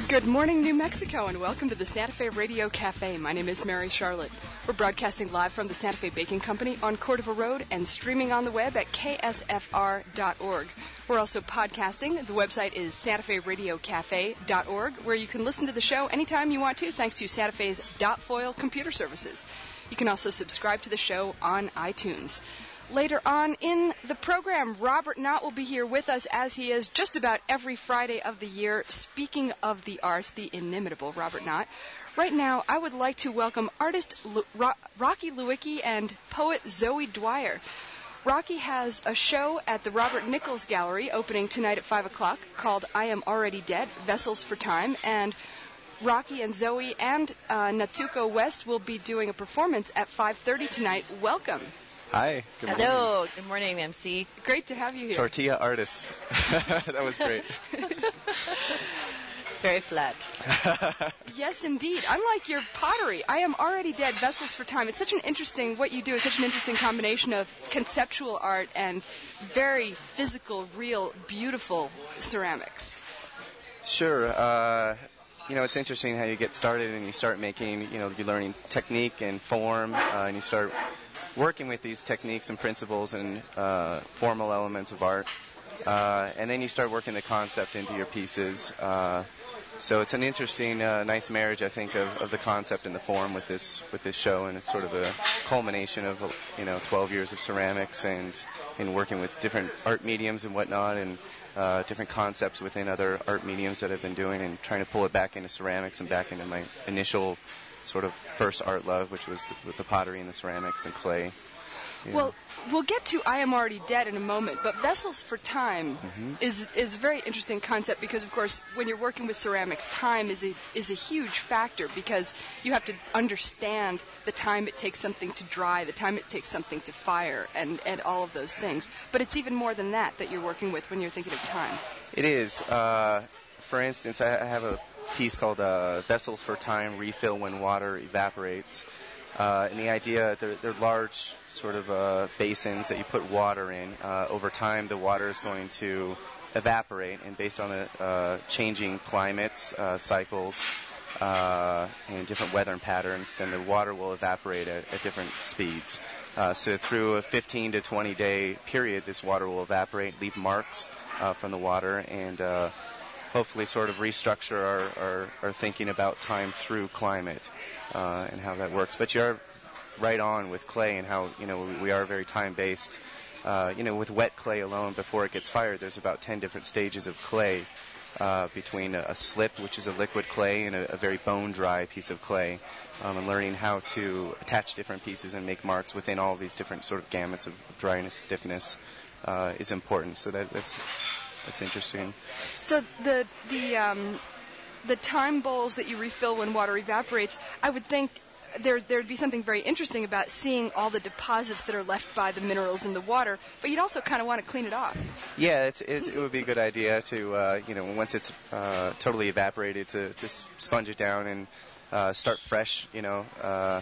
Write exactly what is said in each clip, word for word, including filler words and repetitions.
Good morning, New Mexico, and welcome to the Santa Fe Radio Cafe. My name is Mary Charlotte. We're broadcasting live from the Santa Fe Baking Company on Cordova Road and streaming on the web at K S F R dot org. We're also podcasting. The website is Santa Fe Radio Cafe dot org, where you can listen to the show anytime you want to, thanks to Santa Fe's .foil computer services. You can also subscribe to the show on iTunes. Later on in the program, Robert Knott will be here with us, as he is just about every Friday of the year. Speaking of the arts, the inimitable Robert Knott. Right now, I would like to welcome artist Lu- Ro- Rocky Lewicki and poet Zoe Dwyer. Rocky has a show at the Robert Nichols Gallery opening tonight at five o'clock called I Am Already Dead, Vessels for Time, and Rocky and Zoe and uh, Natsuko West will be doing a performance at five thirty tonight. Welcome. Hi. Good morning. Hello. Good morning, M C. Great to have you here. Tortilla artists. That was great. Very flat. Yes, indeed. Unlike your pottery, I Am Already Dead, Vessels for Time. It's such an interesting, what you do is such an interesting combination of conceptual art and very physical, real, beautiful ceramics. Sure. Uh, you know, it's interesting how you get started and you start making, you know, you're learning technique and form, uh, and you start working with these techniques and principles and uh, formal elements of art. Uh, and then you start working the concept into your pieces. Uh, so it's an interesting, uh, nice marriage, I think, of, of the concept and the form with this with this show, and it's sort of a culmination of, you know, twelve years of ceramics and in working with different art mediums and whatnot, and uh, different concepts within other art mediums that I've been doing, and trying to pull it back into ceramics and back into my initial sort of first art love, which was the, with the pottery and the ceramics and clay. Yeah. Well, we'll get to I Am Already Dead in a moment, but Vessels for Time mm-hmm. is is a very interesting concept because, of course, when you're working with ceramics, time is a, is a huge factor because you have to understand the time it takes something to dry, the time it takes something to fire, and, and all of those things. But it's even more than that that you're working with when you're thinking of time. It is. Uh, for instance, I, I have a piece called uh, Vessels for Time, Refill When Water Evaporates. Uh, and the idea, they're, they're large sort of uh, basins that you put water in. Uh, over time, the water is going to evaporate, and based on the uh, changing climates, uh, cycles, uh, and different weather patterns, then the water will evaporate at, at different speeds. Uh, so through a fifteen to twenty day period, this water will evaporate, leave marks uh, from the water, and uh, hopefully sort of restructure our, our, our thinking about time through climate. Uh, and how that works. But you're right on with clay and how, you know, we, we are very time-based. Uh, you know, with wet clay alone, before it gets fired, there's about ten different stages of clay uh, between a, a slip, which is a liquid clay, and a, a very bone-dry piece of clay. Um, and learning how to attach different pieces and make marks within all these different sort of gamuts of dryness, stiffness uh, is important. So that, that's that's interesting. So the the um the time bowls that you refill when water evaporates, I would think there there'd be something very interesting about seeing all the deposits that are left by the minerals in the water, but you'd also kind of want to clean it off. Yeah, it's, it's, it would be a good idea to, uh, you know, once it's uh, totally evaporated, to just sponge it down and uh, start fresh, you know, uh,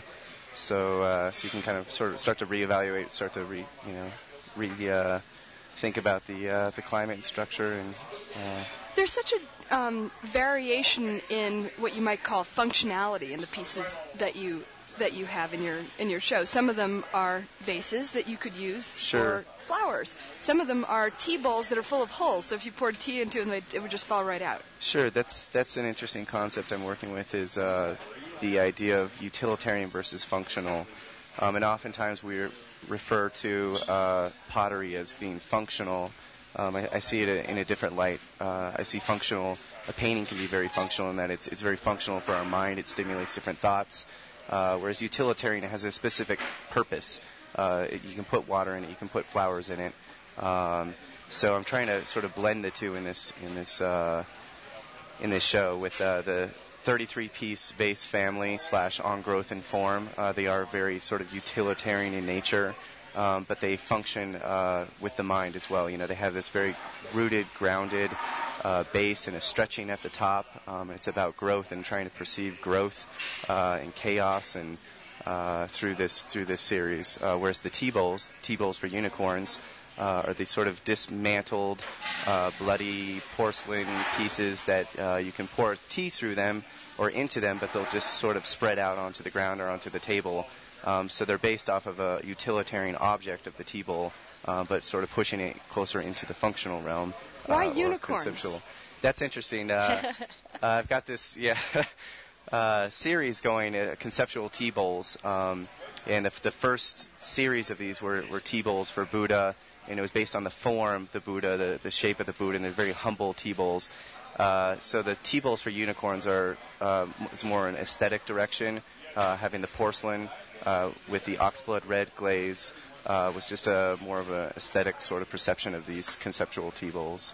so uh, so you can kind of sort of start to reevaluate, start to re, you know, re uh, think about the uh, the climate and structure and. Uh, There's such a um, variation in what you might call functionality in the pieces that you that you have in your in your show. Some of them are vases that you could use sure. for flowers. Some of them are tea bowls that are full of holes. So if you poured tea into them, it would just fall right out. Sure, that's that's an interesting concept I'm working with. Is uh, the idea of utilitarian versus functional, um, and oftentimes we refer to uh, pottery as being functional. Um, I, I see it in a different light. Uh, I see functional. A painting can be very functional in that it's it's very functional for our mind. It stimulates different thoughts. Uh, whereas utilitarian, it has a specific purpose. Uh, it, you can put water in it. You can put flowers in it. Um, so I'm trying to sort of blend the two in this in this uh, in this show with uh, the thirty-three piece vase family slash on growth and form. Uh, they are very sort of utilitarian in nature. Um, but they function uh, with the mind as well. You know, they have this very rooted, grounded uh, base and a stretching at the top. Um, it's about growth and trying to perceive growth uh, and chaos and uh, through this through this series. Uh, whereas the tea bowls, tea bowls for unicorns, uh, are these sort of dismantled, uh, bloody porcelain pieces that uh, you can pour tea through them or into them, but they'll just sort of spread out onto the ground or onto the table. Um, so they're based off of a utilitarian object of the tea bowl, uh, but sort of pushing it closer into the functional realm. Why uh, unicorns? Conceptual. That's interesting. Uh, uh, I've got this, yeah, uh, series going, uh, conceptual tea bowls, um, and the, the first series of these were, were tea bowls for Buddha, and it was based on the form, the Buddha, the, the shape of the Buddha, and they're very humble tea bowls. Uh, so the tea bowls for unicorns are uh, is more an aesthetic direction, uh, having the porcelain uh, with the oxblood red glaze uh, was just a more of an aesthetic sort of perception of these conceptual tea bowls.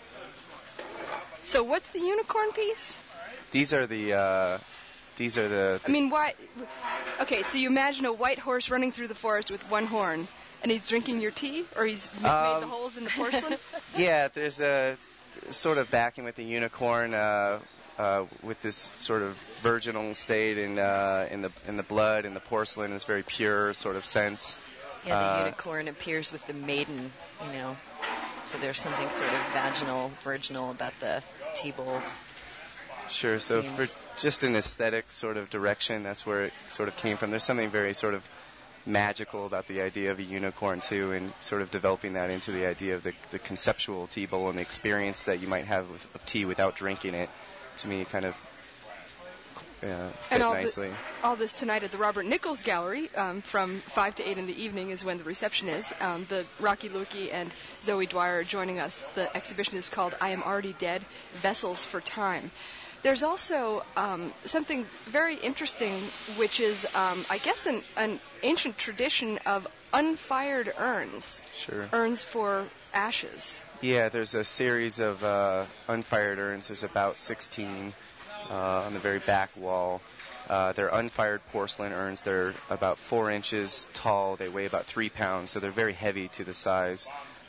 So what's the unicorn piece? These are the. Uh, these are the, the. I mean, why? Okay, so you imagine a white horse running through the forest with one horn, and he's drinking your tea, or he's m- Um, made the holes in the porcelain. Yeah, there's a sort of backing with the unicorn, uh, uh, with this sort of virginal state in uh, in the in the blood, and the porcelain is very pure sort of sense. Yeah, the Uh, unicorn appears with the maiden, you know. So there's something sort of vaginal, virginal about the tea bowls. Sure. So Seems- for just an aesthetic sort of direction, that's where it sort of came from. There's something very sort of magical about the idea of a unicorn too, and sort of developing that into the idea of the, the conceptual tea bowl and the experience that you might have with, of tea without drinking it. To me, kind of uh, fit And all, nicely. the, all this tonight at the Robert Nichols Gallery um, from five to eight in the evening is when the reception is. Um, the Rocky Lukey and Zoe Dwyer are joining us. The exhibition is called I Am Already Dead, Vessels for Time. There's also um, something very interesting, which is, um, I guess, an, an ancient tradition of unfired urns. Sure. Urns for ashes. Yeah, there's a series of uh, unfired urns. There's about sixteen uh, on the very back wall. Uh, they're unfired porcelain urns. They're about four inches tall. They weigh about three pounds, so they're very heavy to the size.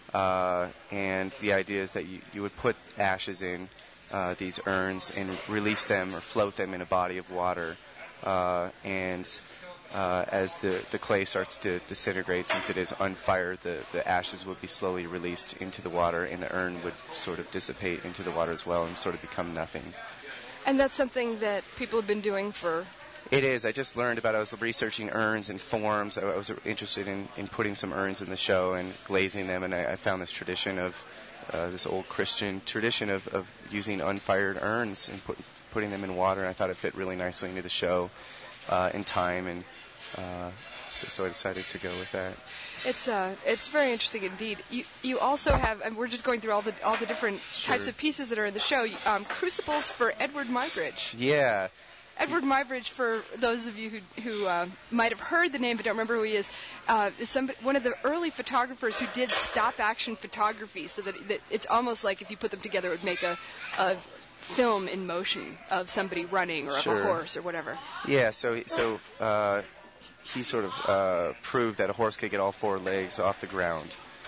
Uh, and the idea is that you, you would put ashes in uh, these urns and release them or float them in a body of water. Uh, and Uh, as the, the clay starts to disintegrate, since it is unfired, the, the ashes would be slowly released into the water, and the urn would sort of dissipate into the water as well and sort of become nothing. And that's something that people have been doing for... It is. I just learned about it. I was researching urns and forms. I, I was interested in, in putting some urns in the show and glazing them, and I, I found this tradition of, uh, this old Christian tradition of, of using unfired urns and put, putting them in water, and I thought it fit really nicely into the show uh, in time, and Uh, so, so I decided to go with that. It's uh, it's very interesting indeed. You you also have, and we're just going through all the all the different Sure. types of pieces that are in the show. Um, crucibles for Edward Muybridge. Yeah. Edward Muybridge, for those of you who who uh, might have heard the name but don't remember who he is, uh, is some one of the early photographers who did stop action photography. So that, that it's almost like if you put them together, it would make a, a film in motion of somebody running or Sure. of a horse or whatever. Yeah. So so. Uh, he sort of uh, proved that a horse could get all four legs off the ground.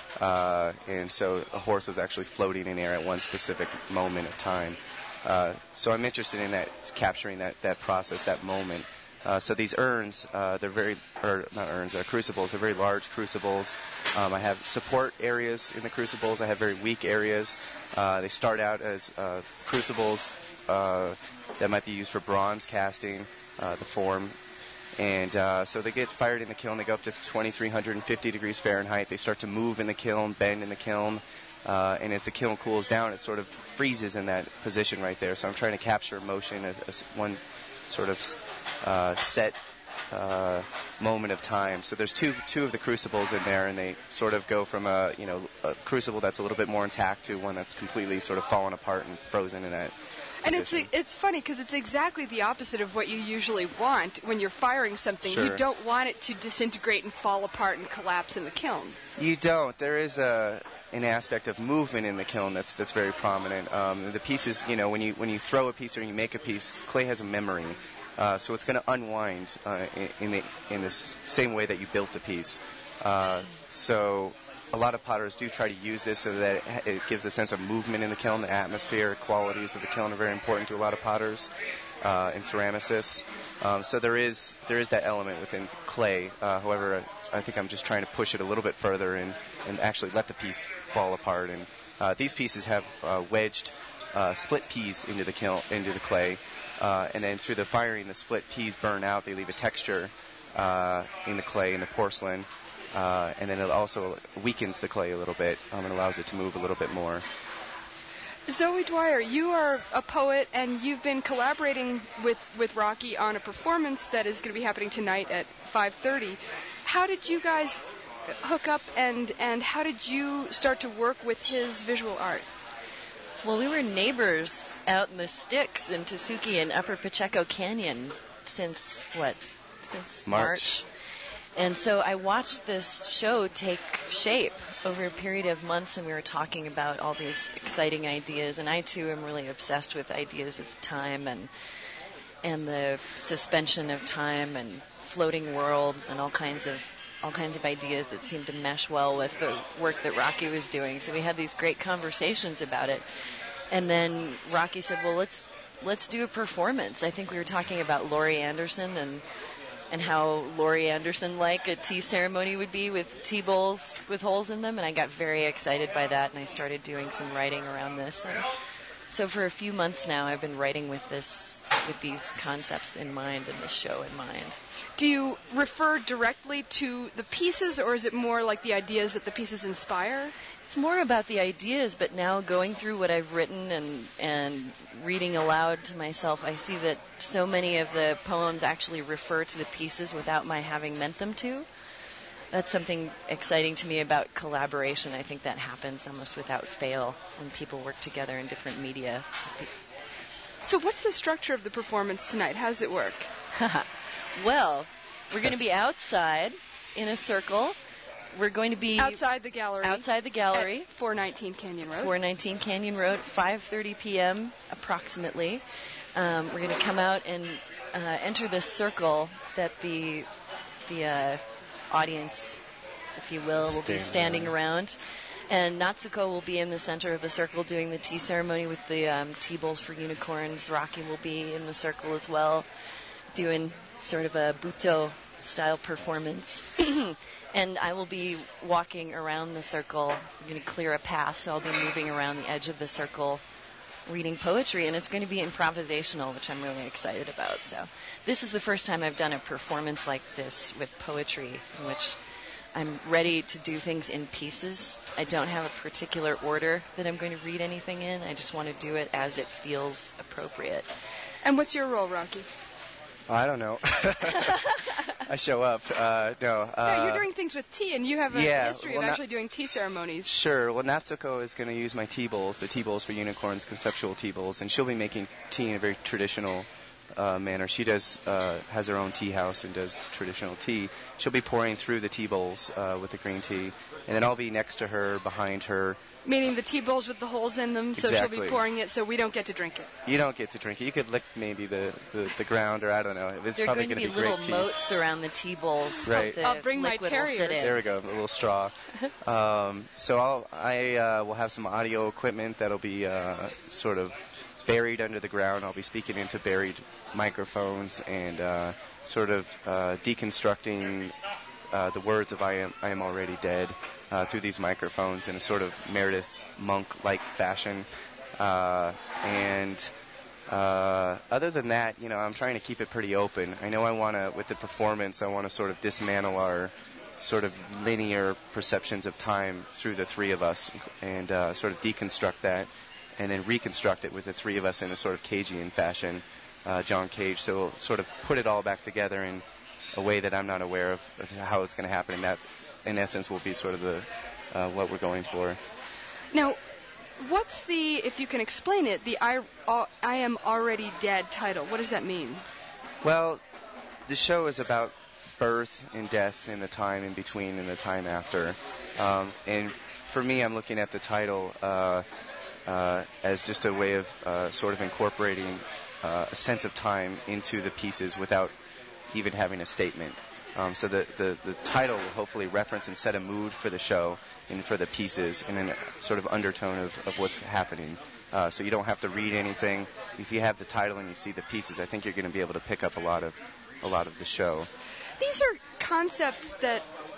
Uh, and so a horse was actually floating in air at one specific moment of time. Uh, so I'm interested in that, capturing that, that process, that moment. Uh, so these urns, uh, they're very, or not urns, they're crucibles. They're very large crucibles. Um, I have support areas in the crucibles. I have very weak areas. Uh, they start out as uh, crucibles uh, that might be used for bronze casting, uh, the form. And uh, so they get fired in the kiln. They go up to twenty-three fifty degrees Fahrenheit. They start to move in the kiln, bend in the kiln. Uh, and as the kiln cools down, it sort of freezes in that position right there. So I'm trying to capture motion at, at one sort of uh, set uh, moment of time. So there's two two of the crucibles in there, and they sort of go from a, you know, a crucible that's a little bit more intact to one that's completely sort of fallen apart and frozen in that. And it's it's funny because it's exactly the opposite of what you usually want when you're firing something. Sure. You don't want it to disintegrate and fall apart and collapse in the kiln. You don't. There is a an aspect of movement in the kiln that's that's very prominent. Um, the pieces, you know, when you when you throw a piece or you make a piece, clay has a memory, uh, so it's going to unwind uh, in, in the in the same way that you built the piece. Uh, so. A lot of potters do try to use this so that it gives a sense of movement in the kiln. The atmosphere, qualities of the kiln are very important to a lot of potters uh, and ceramicists. Um, so there is there is that element within clay. Uh, however, I think I'm just trying to push it a little bit further and, and actually let the piece fall apart. And uh, these pieces have uh, wedged uh, split peas into the kiln, into the clay, uh, and then through the firing, the split peas burn out. They leave a texture uh, in the clay, in the porcelain, uh, and then it also weakens the clay a little bit um, and allows it to move a little bit more. Zoe Dwyer, you are a poet, and you've been collaborating with, with Rocky on a performance that is going to be happening tonight at five thirty. How did you guys hook up, and, and how did you start to work with his visual art? Well, we were neighbors out in the sticks in Tesuque and Upper Pacheco Canyon since, what, since March. March. And so I watched this show take shape over a period of months, and we were talking about all these exciting ideas. And I, too, am really obsessed with ideas of time and and the suspension of time and floating worlds and all kinds of all kinds of ideas that seemed to mesh well with the work that Rocky was doing. So we had these great conversations about it. And then Rocky said, well, let's let's do a performance. I think we were talking about Laurie Anderson and and how Laurie Anderson-like a tea ceremony would be with tea bowls with holes in them, and I got very excited by that, and I started doing some writing around this. And so for a few months now, I've been writing with this, with these concepts in mind and this show in mind. Do you refer directly to the pieces, or is it more like the ideas that the pieces inspire? It's more about the ideas, but now going through what I've written and and reading aloud to myself, I see that so many of the poems actually refer to the pieces without my having meant them to. That's something exciting to me about collaboration. I think that happens almost without fail when people work together in different media. So what's the structure of the performance tonight? How does it work? Well, we're going to be outside in a circle. We're going to be outside the gallery. Outside the gallery. At four nineteen Canyon Road. four nineteen Canyon Road, five thirty p.m. approximately. Um, we're going to come out and uh, enter this circle that the the uh, audience, if you will, will be standing around. And Natsuko will be in the center of the circle doing the tea ceremony with the um, tea bowls for unicorns. Rocky will be in the circle as well, doing sort of a Buto-style performance. And I will be walking around the circle. I'm going to clear a path, so I'll be moving around the edge of the circle, reading poetry, and it's going to be improvisational, which I'm really excited about. So this is the first time I've done a performance like this with poetry, in which I'm ready to do things in pieces. I don't have a particular order that I'm going to read anything in. I just want to do it as it feels appropriate. And what's your role, Rocky? I don't know. I show up. Uh, no. Uh, yeah, you're doing things with tea, and you have a yeah, history well, of not, actually doing tea ceremonies. Sure. Well, Natsuko is going to use my tea bowls, the tea bowls for unicorns, conceptual tea bowls, and she'll be making tea in a very traditional uh, manner. She does uh, has her own tea house and does traditional tea. She'll be pouring through the tea bowls uh, with the green tea, and then I'll be next to her, behind her. Meaning the tea bowls with the holes in them, so Exactly. she'll be pouring it, so we don't get to drink it. You don't get to drink it. You could lick maybe the, the, the ground, or I don't know. It's there are probably going to going be to be little great tea. moats around the tea bowls. Right. The I'll bring my liquid will sit terriers. in. There we go, a little straw. um, so I'll, I uh, will have some audio equipment that'll be uh, sort of buried under the ground. I'll be speaking into buried microphones and uh, sort of uh, deconstructing uh, the words of I am, I am already dead uh, through these microphones in a sort of Meredith Monk-like fashion. Uh, and uh, other than that, you know, I'm trying to keep it pretty open. I know I want to, with the performance, I want to sort of dismantle our sort of linear perceptions of time through the three of us and uh, sort of deconstruct that and then reconstruct it with the three of us in a sort of Cagean fashion, uh, John Cage. So sort of put it all back together in a way that I'm not aware of, of how it's going to happen. And that, in essence, will be sort of the uh, what we're going for. Now, what's the, if you can explain it, the I, uh, I Am Already Dead title? What does that mean? Well, the show is about birth and death and the time in between and the time after. Um, and for me, I'm looking at the title uh, uh, as just a way of uh, sort of incorporating uh, a sense of time into the pieces without even having a statement. Um, so the, the, the title will hopefully reference and set a mood for the show and for the pieces and then a sort of undertone of, of what's happening. Uh, so you don't have to read anything. If you have the title and you see the pieces, I think you're going to be able to pick up a lot of a lot of the show. These are concepts that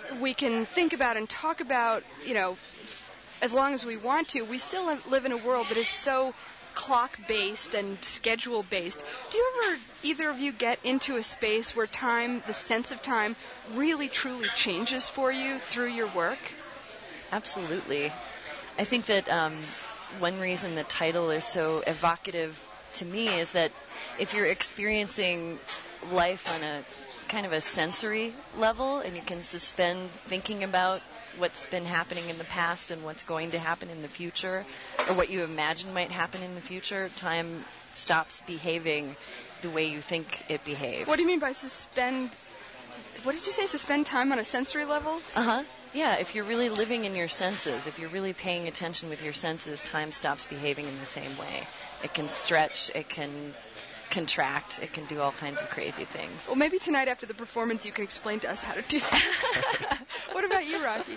we can think about and talk about, you know, as long as we want to, we still live in a world that is so clock-based and schedule-based. Do you ever, either of you, get into a space where time, the sense of time, really, truly changes for you through your work? Absolutely. I think that um, one reason the title is so evocative to me is that if you're experiencing life on a kind of a sensory level and you can suspend thinking about what's been happening in the past and what's going to happen in the future, or what you imagine might happen in the future, time stops behaving the way you think it behaves. What do you mean by suspend? What did you say? Suspend time on a sensory level? Uh-huh. Yeah, if you're really living in your senses, if you're really paying attention with your senses, time stops behaving in the same way. It can stretch, it can contract, it can do all kinds of crazy things. Well, maybe tonight after the performance you can explain to us how to do that. What about you, Rocky?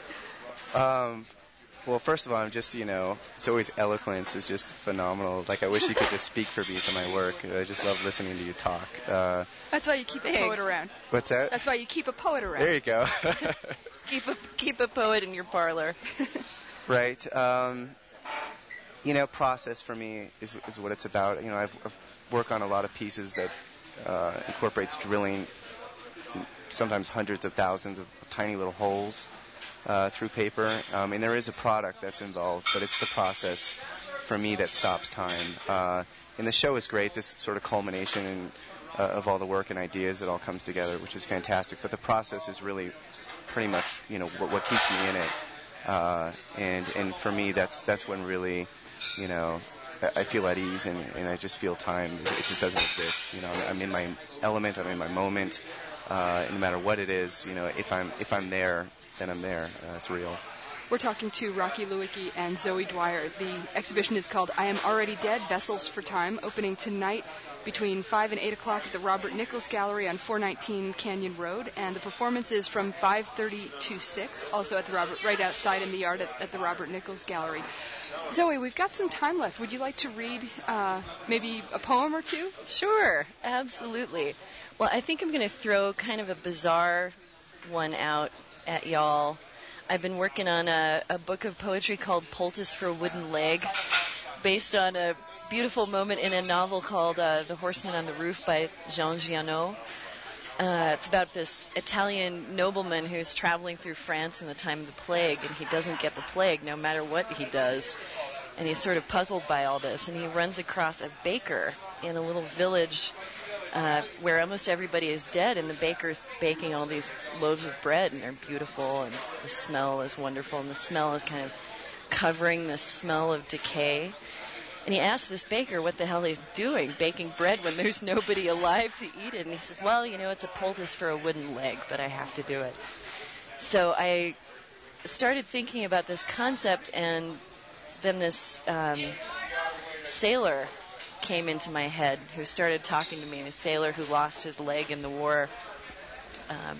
Um, well, first of all, I'm just, you know, Zoe's eloquence is just phenomenal. Like, I wish you could just speak for me to my work. I just love listening to you talk. Uh, That's why you keep Thanks. a poet around. what's that? That's why you keep a poet around. There you go. Keep a keep a poet in your parlor. Right. Um, you know, process for me is is what it's about. You know, I've, I've worked on a lot of pieces that uh, incorporates drilling sometimes hundreds of thousands of tiny little holes uh, through paper. Um, and there is a product that's involved, but it's the process for me that stops time. Uh, and the show is great, this sort of culmination in, uh, of all the work and ideas that all comes together, which is fantastic. But the process is really pretty much, you know, what, what keeps me in it. Uh, and and for me, that's that's when really, you know, I, I feel at ease and, and I just feel time. It just doesn't exist. You know, I'm in my element. I'm in my moment. Uh, no matter what it is, you know, if I'm if I'm there, then I'm there. Uh, it's real. We're talking to Rocky Lewicki and Zoe Dwyer. The exhibition is called I Am Already Dead, Vessels for Time, opening tonight between five and eight o'clock at the Robert Nichols Gallery on four nineteen Canyon Road. And the performance is from five thirty to six, also at the Robert, right outside in the yard at, at the Robert Nichols Gallery. Zoe, we've got some time left. Would you like to read uh, maybe a poem or two? Sure, absolutely. Well, I think I'm going to throw kind of a bizarre one out at y'all. I've been working on a, a book of poetry called Poultice for a Wooden Leg, based on a beautiful moment in a novel called uh, The Horseman on the Roof by Jean Giono. Uh, it's about this Italian nobleman who's traveling through France in the time of the plague, and he doesn't get the plague no matter what he does. And he's sort of puzzled by all this, and he runs across a baker in a little village Uh, where almost everybody is dead, and the baker's baking all these loaves of bread, and they're beautiful, and the smell is wonderful, and the smell is kind of covering the smell of decay. And he asks this baker what the hell he's doing, baking bread when there's nobody alive to eat it. And he says, well, you know, it's a poultice for a wooden leg, but I have to do it. So I started thinking about this concept, and then this um, sailor came into my head who started talking to me, a sailor who lost his leg in the war, um,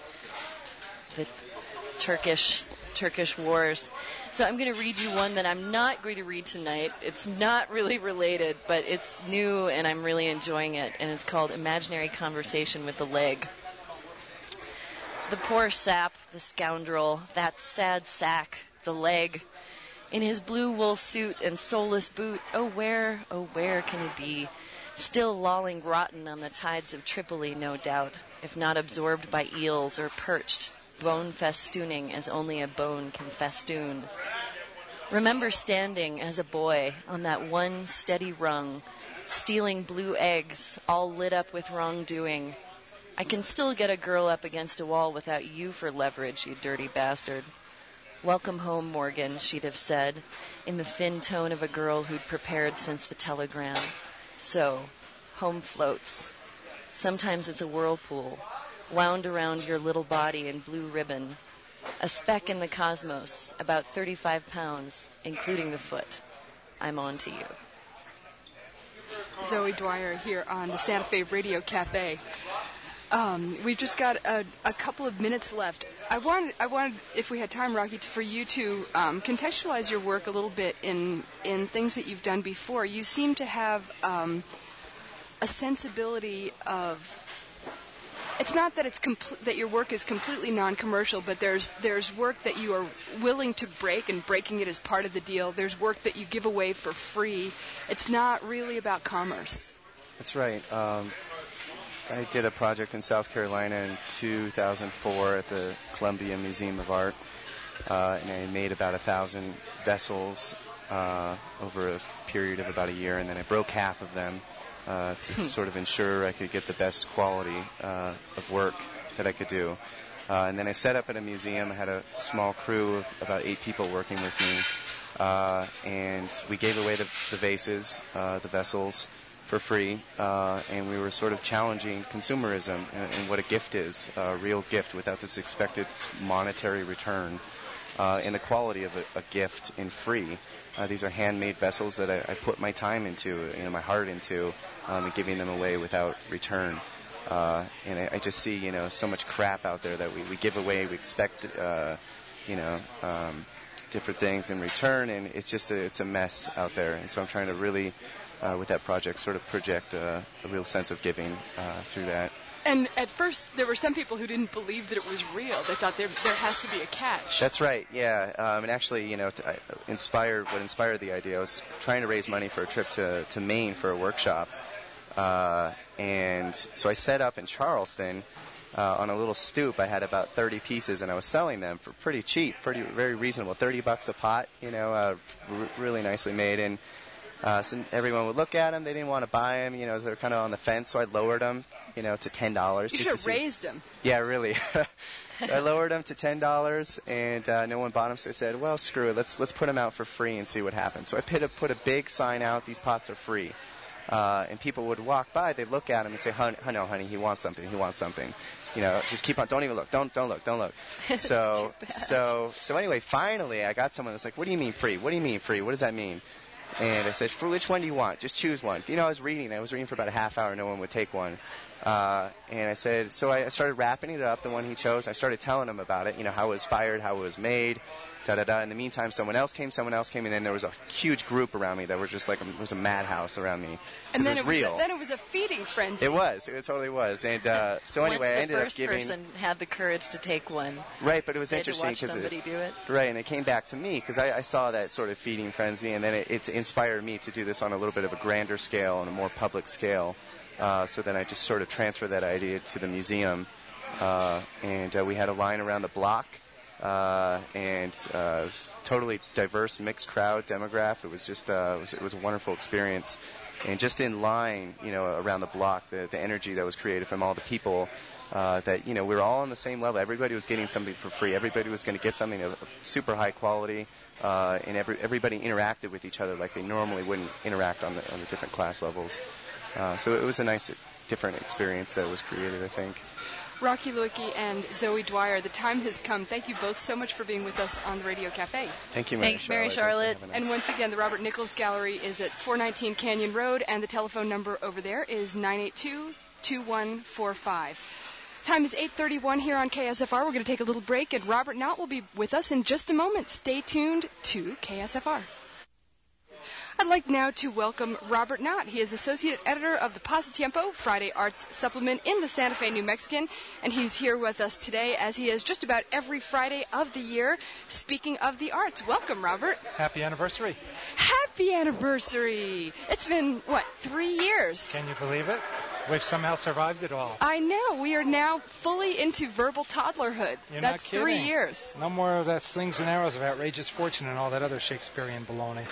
the Turkish Turkish wars. So I'm going to read you one that I'm not going to read tonight. It's not really related, but it's new and I'm really enjoying it, and it's called Imaginary Conversation with the Leg. The poor sap, the scoundrel, that sad sack, the leg, in his blue wool suit and soulless boot, oh where, oh where can he be? Still lolling rotten on the tides of Tripoli, no doubt, if not absorbed by eels or perched, bone festooning as only a bone can festoon. Remember standing as a boy on that one steady rung, stealing blue eggs, all lit up with wrongdoing. I can still get a girl up against a wall without you for leverage, you dirty bastard. Welcome home, Morgan, she'd have said, in the thin tone of a girl who'd prepared since the telegram. So, home floats. Sometimes it's a whirlpool, wound around your little body in blue ribbon. A speck in the cosmos, about thirty-five pounds, including the foot. I'm on to you. Zoe Dwyer here on the Santa Fe Radio Cafe. Um, we've just got a, a couple of minutes left. I wanted, I wanted, if we had time, Rocky, to, for you to um, contextualize your work a little bit in in things that you've done before. You seem to have um, a sensibility of it's not that it's compl- that your work is completely non-commercial, but there's there's work that you are willing to break, and breaking it is part of the deal. There's work that you give away for free. It's not really about commerce. That's right. Um, I did a project in South Carolina in two thousand four at the Columbia Museum of Art, uh, and I made about a thousand vessels uh, over a period of about a year, and then I broke half of them uh, to sort of ensure I could get the best quality uh, of work that I could do. Uh, and then I set up at a museum. I had a small crew of about eight people working with me, uh, and we gave away the, the vases, uh, the vessels, for free, uh, and we were sort of challenging consumerism and, and what a gift is, a real gift without this expected monetary return, uh, and the quality of a, a gift in free. Uh, these are handmade vessels that I, I put my time into, you know, my heart into, um, and giving them away without return. Uh, and I, I just see, you know, so much crap out there that we, we give away. We expect, uh, you know, um, different things in return, and it's just a, it's a mess out there. And so I'm trying to really, Uh, with that project, sort of project uh, a real sense of giving uh, through that. And at first, there were some people who didn't believe that it was real. They thought there there has to be a catch. That's right, yeah. Um, and actually, you know, t- I inspired what inspired the idea. I was trying to raise money for a trip to, to Maine for a workshop. Uh, and so I set up in Charleston uh, on a little stoop. I had about thirty pieces, and I was selling them for pretty cheap, pretty very reasonable, thirty bucks a pot, you know, uh, r- really nicely made. And Uh, so everyone would look at them. They didn't want to buy them. You know, they were kind of on the fence. So I lowered them, you know, to ten dollars. You just should to have see. raised them. Yeah, really. So I lowered them to ten dollars, and uh, no one bought them. So I said, well, screw it. Let's let's put them out for free and see what happens. So I put a, put a big sign out. These pots are free. Uh, and people would walk by. They'd look at them and say, honey, no, honey, he wants something. He wants something. You know, just keep on. Don't even look. Don't don't look. Don't look. So so so anyway, finally, I got someone that's like, what do you mean free? What do you mean free? What does that mean? And I said, for which one do you want? Just choose one. You know, I was reading. I was reading for about a half hour. No one would take one. Uh, and I said, so I started wrapping it up, the one he chose. I started telling him about it, you know, how it was fired, how it was made, da-da-da. In the meantime, someone else came, someone else came, and then there was a huge group around me that were just like, a, it was a madhouse around me. And then it was, it was real. A, then it was a feeding frenzy. It was. It totally was. And uh, so anyway, I ended up giving. Once the first person had the courage to take one. Right, but it was they had interesting because somebody it, do it. Right, and it came back to me because I, I saw that sort of feeding frenzy, and then it, it inspired me to do this on a little bit of a grander scale, on a more public scale. Uh, so then I just sort of transferred that idea to the museum, uh, and uh, we had a line around the block. Uh, and uh, it was totally diverse, mixed crowd, demographic. It was just uh, it, was, it was a wonderful experience. And just in line, you know, around the block, the, the energy that was created from all the people, uh, that, you know, we were all on the same level. Everybody was getting something for free. Everybody was going to get something of super high quality, uh, and every, everybody interacted with each other like they normally wouldn't interact on the, on the different class levels. Uh, so it was a nice, different experience that was created, I think. Rocky Lewicki and Zoe Dwyer, the time has come. Thank you both so much for being with us on the Radio Cafe. Thank you, Mary Thanks, Charlotte. Mary Charlotte. Thanks And once again, the Robert Nichols Gallery is at four nineteen Canyon Road, and the telephone number over there is nine eight two, two one four five. Time is eight thirty-one here on K S F R. We're going to take a little break, and Robert Knott will be with us in just a moment. Stay tuned to K S F R. I'd like now to welcome Robert Knott. He is Associate Editor of the Pasatiempo, Friday Arts Supplement in the Santa Fe New Mexican, and he's here with us today as he is just about every Friday of the year. Speaking of the arts, welcome, Robert. Happy anniversary. Happy anniversary. It's been, what, three years? Can you believe it? We've somehow survived it all. I know. We are now fully into verbal toddlerhood. You're That's not kidding. three years. No more of that slings and arrows of outrageous fortune and all that other Shakespearean baloney.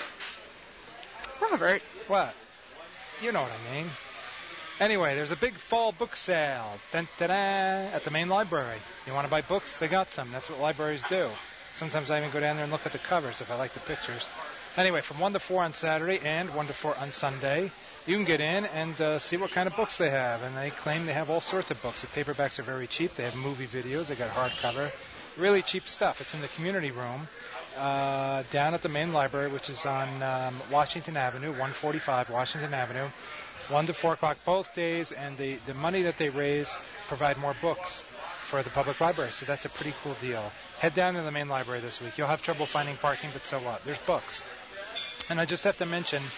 Robert. What? You know what I mean. Anyway, there's a big fall book sale dun, dun, dun, at the main library. You want to buy books? They got some. That's what libraries do. Sometimes I even go down there and look at the covers if I like the pictures. Anyway, from one to four on Saturday and one to four on Sunday, you can get in and uh, see what kind of books they have. And they claim they have all sorts of books. The paperbacks are very cheap. They have movie videos. They got hardcover. Really cheap stuff. It's in the community room. Uh, down at the main library, which is on um, Washington Avenue, one forty-five Washington Avenue, one to four o'clock both days, and the, the money that they raise provide more books for the public library, so that's a pretty cool deal. Head down to the main library this week. You'll have trouble finding parking, but so what? There's books. And I just have to mention,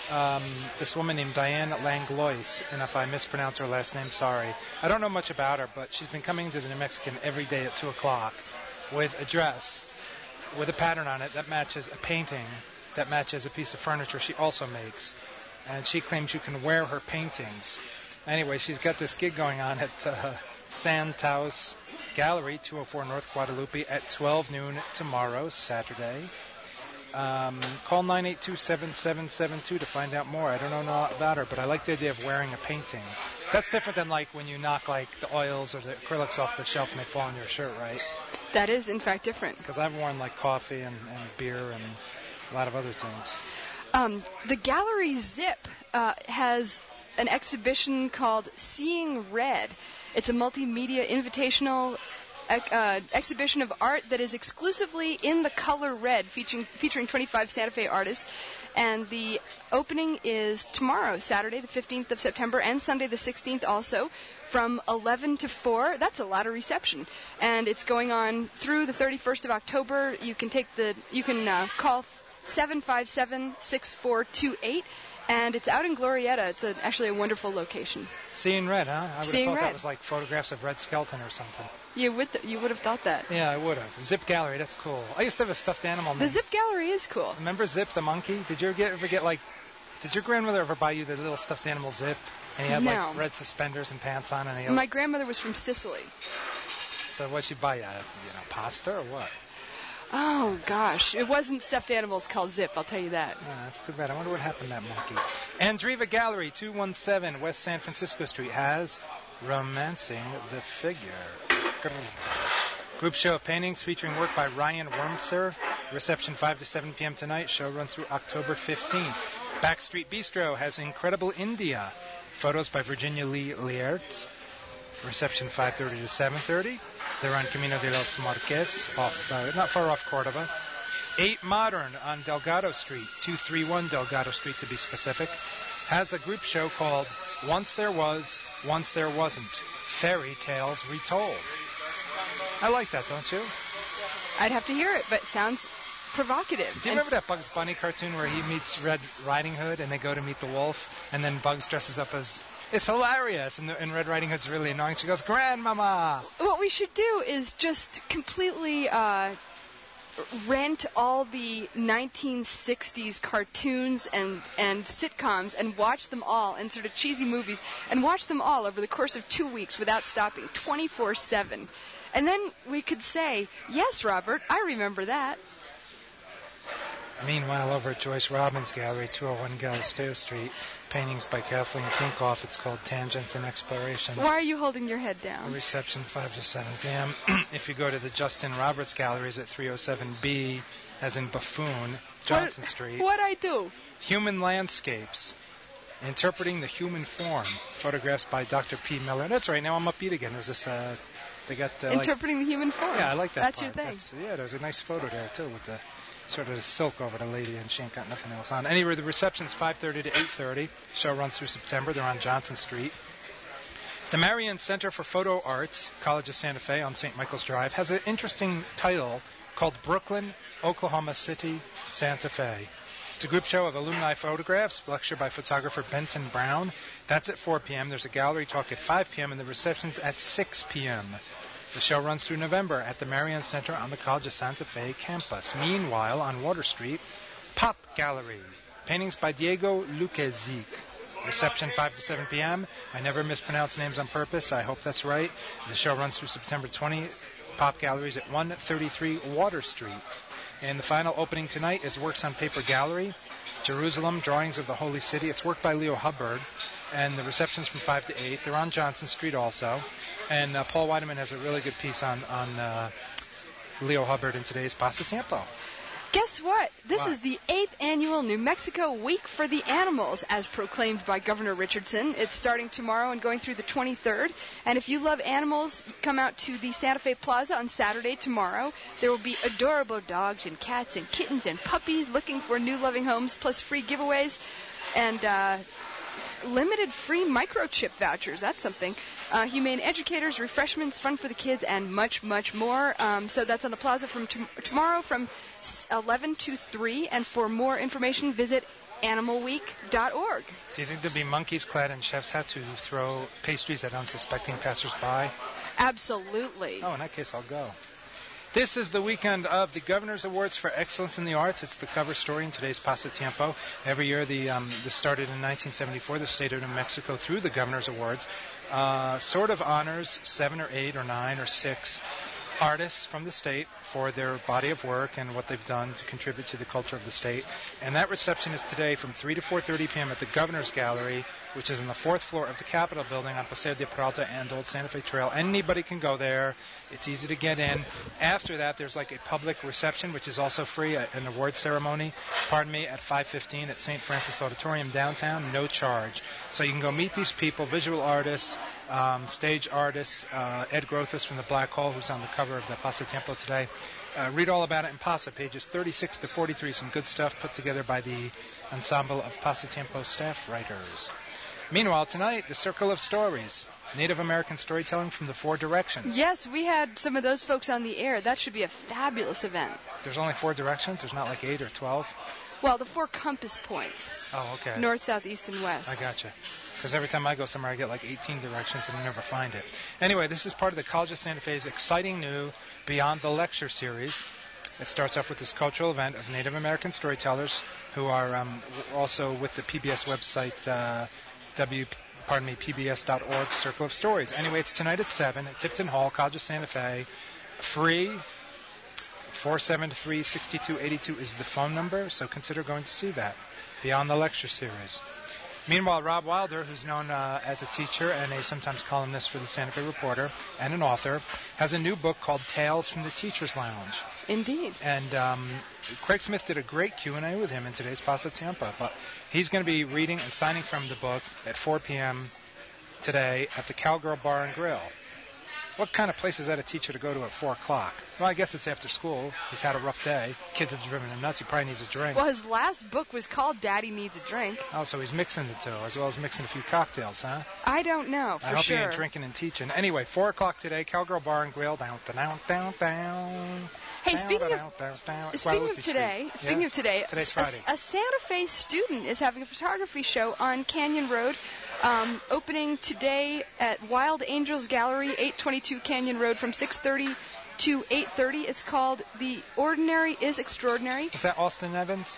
um, this woman named Diane Langlois, and if I mispronounce her last name, sorry. I don't know much about her, but she's been coming to the New Mexican every day at two o'clock with a dress with a pattern on it that matches a painting that matches a piece of furniture she also makes. And she claims you can wear her paintings. Anyway, she's got this gig going on at uh, Santaus Gallery, two oh four North Guadalupe, at twelve noon tomorrow, Saturday. Um, call nine eight two, seven seven seven two to find out more. I don't know no- about her, but I like the idea of wearing a painting. That's different than like when you knock like the oils or the acrylics off the shelf and they fall on your shirt, right? That is, in fact, different. Because I've worn like coffee and, and beer and a lot of other things. Um, the Gallery Zip uh, has an exhibition called Seeing Red. It's a multimedia invitational uh, exhibition of art that is exclusively in the color red, featuring, featuring twenty-five Santa Fe artists. And the opening is tomorrow, Saturday the fifteenth of September, and Sunday the sixteenth also, from eleven to four. That's a lot of reception. And it's going on through the thirty-first of October. You can take the, you can uh, call seven five seven, six four two eight. And it's out in Glorieta. It's a, actually a wonderful location. Seeing Red, huh? I would Seeing have thought Red. that was like photographs of Red Skelton or something. You would th- you would have thought that. Yeah, I would have. Zip Gallery, that's cool. I used to have a stuffed animal The named... Zip Gallery is cool. Remember Zip the monkey? Did you ever get, ever get like... Did your grandmother ever buy you the little stuffed animal Zip? And he had No. like red suspenders and pants on and he had... My grandmother was from Sicily. So what'd she buy you? You know, pasta or what? Oh, gosh. It wasn't stuffed animals called Zip, I'll tell you that. Oh, that's too bad. I wonder what happened to that monkey. Andreva Gallery, two one seven West San Francisco Street, has Romancing the Figure. Group show of paintings featuring work by Ryan Wormser. Reception five to seven p.m. tonight. Show runs through October fifteenth. Backstreet Bistro has Incredible India. Photos by Virginia Lee Liertz. Reception five thirty to seven thirty. They're on Camino de los Marques, off, uh, not far off Cordova. eight Modern on Delgado Street, two thirty-one Delgado Street to be specific, has a group show called Once There Was, Once There Wasn't, Fairy Tales Retold. I like that, don't you? I'd have to hear it, but it sounds provocative. Do you remember that Bugs Bunny cartoon where he meets Red Riding Hood and they go to meet the wolf, and then Bugs dresses up as... It's hilarious, and, the, and Red Riding Hood's really annoying. She goes, Grandmama! What we should do is just completely uh, rent all the nineteen sixties cartoons and, and sitcoms and watch them all, and sort of cheesy movies, and watch them all over the course of two weeks without stopping, twenty-four seven. And then we could say, yes, Robert, I remember that. Meanwhile, over at Joyce Robbins Gallery, two oh one Galisteo Street, paintings by Kathleen Kinkoff. It's called Tangents and Explorations. Why are you holding your head down? Reception five to seven p.m. If you go to the Justin Roberts Galleries at three oh seven B, as in Buffoon, Johnson what, Street. What'd I do? Human Landscapes, Interpreting the Human Form, photographs by Doctor P. Miller. That's right, now I'm upbeat again. There's this, uh, they got... Uh, Interpreting like, the Human Form. Yeah, I like that That's part. your thing. That's, yeah, there's a nice photo there, too, with the... sort of the silk over the lady, and she ain't got nothing else on. Anyway, the reception's five thirty to eight thirty. Show runs through September. They're on Johnson Street. The Marion Center for Photo Arts, College of Santa Fe on Saint Michael's Drive, has an interesting title called Brooklyn, Oklahoma City, Santa Fe. It's a group show of alumni photographs, lecture by photographer Benton Brown. That's at four p.m. There's a gallery talk at five p.m. and the reception's at six p.m. The show runs through November at the Marion Center on the College of Santa Fe campus. Meanwhile, on Water Street, Pop Gallery. Paintings by Diego Luquezic. Reception five to seven p.m. I never mispronounce names on purpose. I hope that's right. The show runs through September twentieth. Pop Galleries at one thirty-three Water Street. And the final opening tonight is Works on Paper Gallery. Jerusalem, Drawings of the Holy City. It's work by Leo Hubbard. And the reception's from five to eight. They're on Johnson Street also. And uh, Paul Weideman has a really good piece on, on uh, Leo Hubbard in today's Pasatiempo. Guess what? This What? is the eighth annual New Mexico Week for the Animals, as proclaimed by Governor Richardson. It's starting tomorrow and going through the twenty-third. And if you love animals, come out to the Santa Fe Plaza on Saturday tomorrow. There will be adorable dogs and cats and kittens and puppies looking for new loving homes, plus free giveaways and uh, limited free microchip vouchers. That's something. Uh, humane educators, refreshments, fun for the kids, and much, much more. Um, so that's on the plaza from t- tomorrow from eleven to three. And for more information, visit animal week dot org. Do you think there'll be monkeys clad in chef's hats who throw pastries at unsuspecting passersby? Absolutely. Oh, in that case, I'll go. This is the weekend of the Governor's Awards for Excellence in the Arts. It's the cover story in today's Pasatiempo. Every year, the um, this started in nineteen seventy-four. The state of New Mexico, through the Governor's Awards, uh, sort of honors seven or eight or nine or six artists from the state for their body of work and what they've done to contribute to the culture of the state. And that reception is today from three to four thirty p.m. at the Governor's Gallery, which is on the fourth floor of the Capitol building on Paseo de Peralta and Old Santa Fe Trail. Anybody can go there. It's easy to get in. After that, there's like a public reception, which is also free, an award ceremony, pardon me, at five fifteen at Saint Francis Auditorium downtown, no charge. So you can go meet these people, visual artists, um, stage artists, uh, Ed Grothus from the Black Hole, who's on the cover of the Pasatiempo today. Uh, read all about it in Pasa, pages thirty-six to forty-three, some good stuff put together by the ensemble of Pasatiempo staff writers. Meanwhile, tonight, the Circle of Stories, Native American storytelling from the four directions. Yes, we had some of those folks on the air. That should be a fabulous event. There's only four directions? There's not like eight or twelve? Well, the four compass points. Oh, okay. North, south, east, and west. I gotcha. Because every time I go somewhere, I get like eighteen directions and I never find it. Anyway, this is part of the College of Santa Fe's exciting new Beyond the Lecture series. It starts off with this cultural event of Native American storytellers who are um, also with the P B S website, uh, W, pardon me, P B S dot org, Circle of Stories. Anyway, it's tonight at seven at Tipton Hall, College of Santa Fe. Free. four seven three, six two eight two is the phone number, so consider going to see that. Beyond the Lecture series. Meanwhile, Rob Wilder, who's known uh, as a teacher and a sometimes columnist for the Santa Fe Reporter and an author, has a new book called Tales from the Teacher's Lounge. Indeed. And um, Craig Smith did a great Q and A with him in today's Pasatiempo. But he's going to be reading and signing from the book at four p.m. today at the Cowgirl Bar and Grill. What kind of place is that a teacher to go to at four o'clock? Well, I guess it's after school. He's had a rough day. Kids have driven him nuts. He probably needs a drink. Well, his last book was called Daddy Needs a Drink. Oh, so he's mixing the two, as well as mixing a few cocktails, huh? I don't know, for I hope sure. he ain't drinking and teaching. Anyway, four o'clock today, Cowgirl Bar and Grill, down, down, down, down. Hey, down, speaking down, of down, down. speaking Guadalupe of today, Street. speaking Yeah? of today, Today's a, Friday. a Santa Fe student is having a photography show on Canyon Road, um, opening today at Wild Angels Gallery, eight twenty-two Canyon Road, from six thirty to eight thirty. It's called The Ordinary is Extraordinary. Is that Austin Evans?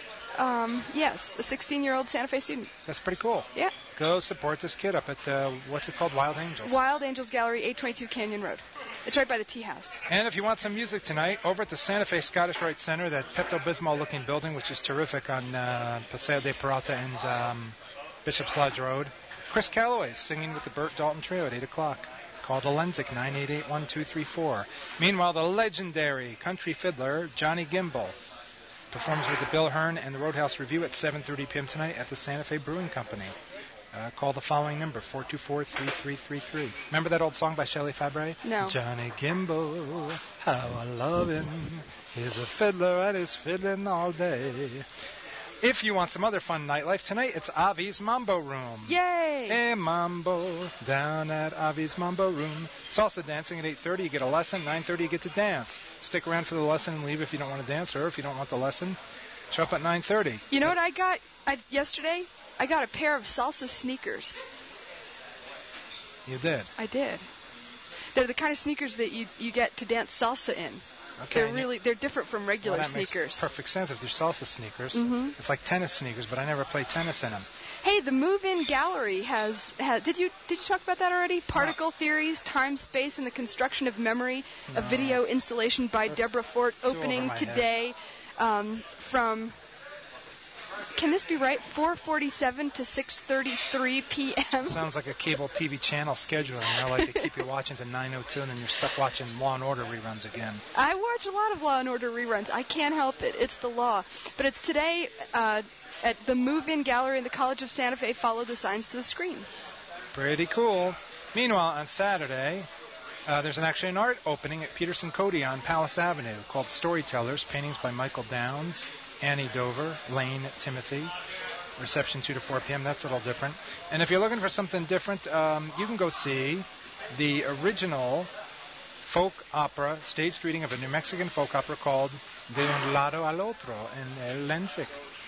Um, yes, a sixteen-year-old Santa Fe student. That's pretty cool. Yeah. Go support this kid up at, uh, what's it called, Wild Angels. Wild Angels Gallery, eight twenty-two Canyon Road. It's right by the tea house. And if you want some music tonight, over at the Santa Fe Scottish Rite Center, that Pepto-Bismol-looking building, which is terrific on uh, Paseo de Peralta and um, Bishop's Lodge Road, Chris Calloway is singing with the Burt Dalton Trio at eight o'clock. Call the Lenzik, nine eight eight, one two three four. Meanwhile, the legendary country fiddler, Johnny Gimbel, performs with the Bill Hearn and the Roadhouse Review at seven thirty p.m. tonight at the Santa Fe Brewing Company. Uh, call the following number, four two four, three three three three. Remember that old song by Shelley Fabre? No. Johnny Gimbel, how I love him. He's a fiddler and he's fiddling all day. If you want some other fun nightlife, tonight it's Avi's Mambo Room. Yay! Hey, Mambo, down at Avi's Mambo Room. Salsa dancing at eight thirty, you get a lesson. nine thirty, you get to dance. Stick around for the lesson and leave if you don't want to dance, or if you don't want the lesson, show up at nine thirty. You know what I got I, yesterday? I got a pair of salsa sneakers. You did? I did. They're the kind of sneakers that you, you get to dance salsa in. Okay. They're really they're different from regular well, that sneakers. Makes perfect sense if they're salsa sneakers. Mm-hmm. It's like tennis sneakers, but I never played tennis in them. Hey, the Move-In Gallery has, has did you did you talk about that already? Particle no. Theories, Time, Space, and the Construction of Memory, no. a video installation by That's Deborah Fort, opening today um, from. Can this be right? four forty-seven to six thirty-three p.m. Sounds like a cable T V channel scheduling. You know, like they keep you watching to nine oh two, and then you're stuck watching Law and Order reruns again. I watch a lot of Law and Order reruns. I can't help it. It's the law. But it's today uh, at the Move-In Gallery in the College of Santa Fe. Follow the signs to the screen. Pretty cool. Meanwhile, on Saturday, uh, there's an actually an art opening at Peterson Cody on Palace Avenue called Storytellers, paintings by Michael Downs, Annie Dover, Lane Timothy. Reception two to four p.m. That's a little different. And if you're looking for something different, um, you can go see the original folk opera, staged reading of a New Mexican folk opera called De un lado al otro in El Lenzik.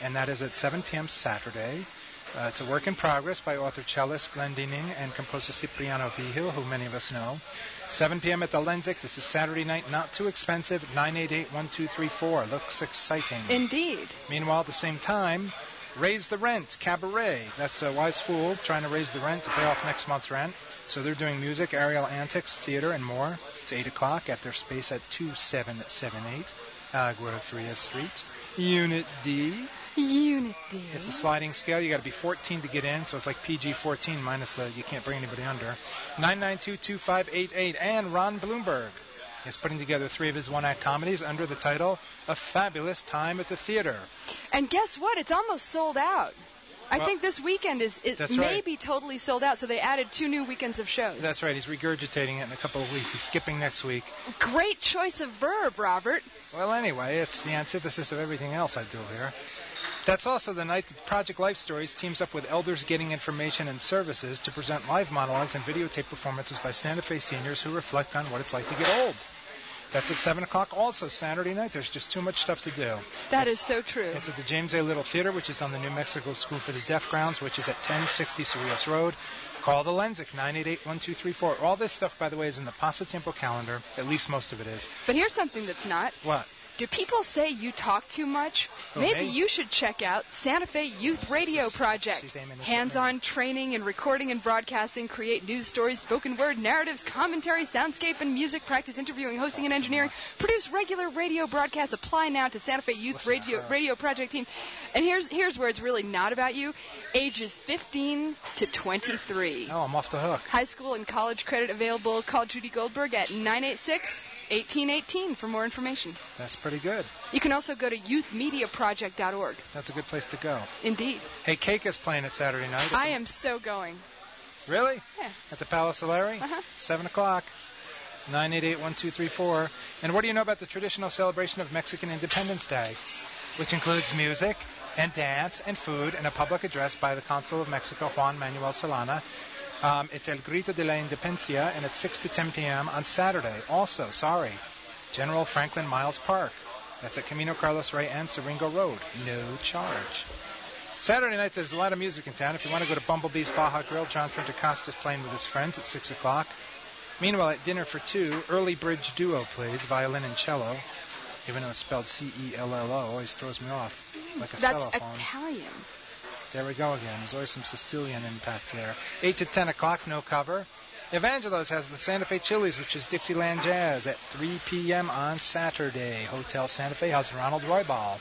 and that is at seven p.m. Saturday. Uh, it's a work in progress by author cellist Glenn Dinning and composer Cipriano Vigil, who many of us know. seven p.m. at the Lenzik. This is Saturday night, not too expensive. nine eight eight, one two three four. Looks exciting. Indeed. Meanwhile, at the same time, Raise the Rent, Cabaret. That's a Wise Fool trying to raise the rent to pay off next month's rent. So they're doing music, aerial antics, theater, and more. It's eight o'clock at their space at two seven seven eight Agua Fria Street, Unit D. Unit D. It's a sliding scale. You got to be fourteen to get in, so it's like P G fourteen minus the you can't bring anybody under. nine nine two, two five eight eight. And Ron Bloomberg is putting together three of his one-act comedies under the title A Fabulous Time at the Theater. And guess what? It's almost sold out. I Well, think this weekend is it that's may right. be totally sold out, so they added two new weekends of shows. That's right. He's regurgitating it in a couple of weeks. He's skipping next week. Great choice of verb, Robert. Well, anyway, it's the antithesis of everything else I do here. That's also the night that Project Life Stories teams up with Elders Getting Information and Services to present live monologues and videotape performances by Santa Fe seniors who reflect on what it's like to get old. That's at seven o'clock also Saturday night. There's just too much stuff to do. That it's, is so true. It's at the James A. Little Theater, which is on the New Mexico School for the Deaf grounds, which is at ten sixty Cerrillos Road. Call the Lenzik, nine eight eight, one two three four. All this stuff, by the way, is in the Pasatiempo calendar. At least most of it is. But here's something that's not. What? Do people say you talk too much? Oh, Maybe me? you should check out Santa Fe Youth Radio She's- Project. she's aiming this at Hands-on me. training in recording and broadcasting, create news stories, spoken word, narratives, commentary, soundscape, and music, practice interviewing, hosting, and engineering, produce regular radio broadcasts. Apply now to Santa Fe Youth Listen to Radio her. Radio Project team. And here's here's where it's really not about you. Ages fifteen to twenty-three. Oh, I'm off the hook. High school and college credit available. Call Judy Goldberg at nine eight six, one eight one eight for more information. That's pretty good. You can also go to youth media project dot org. That's a good place to go. Indeed. Hey, Cake is playing it Saturday night. I am so going. Really? Yeah. At the Palace Solari? Uh-huh. seven o'clock. nine eight eight, one two three four. And what do you know about the traditional celebration of Mexican Independence Day, which includes music and dance and food and a public address by the Consul of Mexico, Juan Manuel Solana. Um, it's El Grito de la Independencia, and it's six to ten p.m. on Saturday. Also, sorry, General Franklin Miles Park. That's at Camino Carlos Rey and Siringo Road. No charge. Saturday night, there's a lot of music in town. If you want to go to Bumblebee's Baja Grill, John Trentacosta is playing with his friends at six o'clock. Meanwhile, at dinner for two, Early Bridge Duo plays violin and cello. Even though it's spelled C E L L O, always throws me off, like a That's cellophone. Italian. There we go again. There's always some Sicilian impact there. eight to ten o'clock, no cover. Evangelos has the Santa Fe Chili's, which is Dixieland Jazz, at three p.m. on Saturday. Hotel Santa Fe has Ronald Roybal.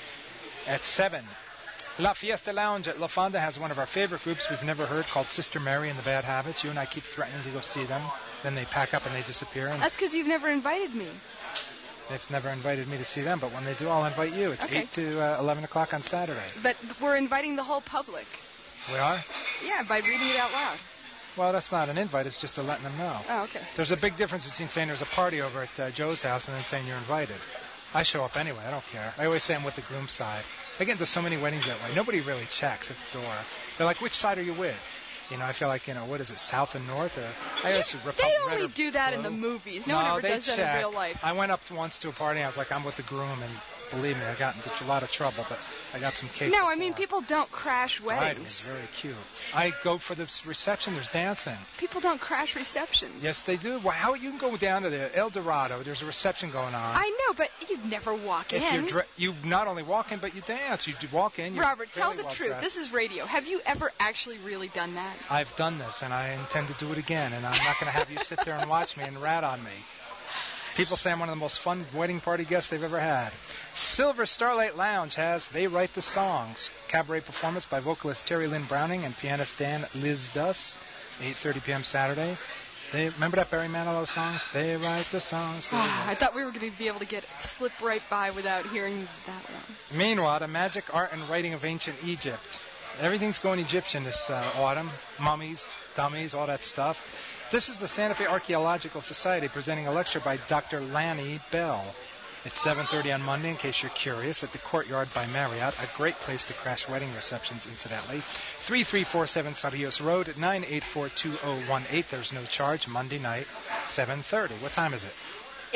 At seven, La Fiesta Lounge at La Fonda has one of our favorite groups we've never heard called Sister Mary and the Bad Habits. You and I keep threatening to go see them. Then they pack up and they disappear. And That's because you've never invited me. they've never invited me to see them, but when they do, I'll invite you. It's Okay. eight to uh, eleven o'clock on Saturday. But we're inviting the whole public. We are? Yeah, by reading it out loud. Well, that's not an invite. It's just to letting them know. Oh, okay. There's a big difference between saying there's a party over at uh, Joe's house and then saying you're invited. I show up anyway. I don't care. I always say I'm with the groom's side. I get into so many weddings that way. Nobody really checks at the door. They're like, which side are you with? You know, I feel like, you know, what is it, south and north? Or I guess They Republic, red only or do that in blue. the movies. No, one ever they does that check. in real life. I went up to once to a party and I was like, I'm with the groom, and believe me, I got into a lot of trouble, but I got some cake. No, before. I mean, people don't crash Right, it was weddings. very cute. I go for the reception. There's dancing. People don't crash receptions. Yes, they do. Well, how you can go down to the El Dorado? There's a reception going on. I know, but you'd never walk if in. you're dre- you not only walk in, but you dance. You do walk in. You're Robert, tell fairly the well truth. dressed. This is radio. Have you ever actually really done that? I've done this, and I intend to do it again. And I'm not going to have you sit there and watch me and rat on me. People say I'm one of the most fun wedding party guests they've ever had. Silver Starlight Lounge has They Write the Songs, cabaret performance by vocalist Terry Lynn Browning and pianist Dan Liz Duss, eight thirty p.m. Saturday. They remember that Barry Manilow song? They write the songs. They Ah, I write. thought we were going to be able to get slip right by without hearing that one. Meanwhile, the magic, art, and writing of ancient Egypt. Everything's going Egyptian this uh, autumn. Mummies, dummies, all that stuff. This is the Santa Fe Archaeological Society presenting a lecture by Doctor Lanny Bell. It's seven thirty on Monday, in case you're curious, at the Courtyard by Marriott. A great place to crash wedding receptions, incidentally. three three four seven Cerrillos Road, nine eight four two zero one eight. There's no charge. Monday night, seven thirty. What time is it?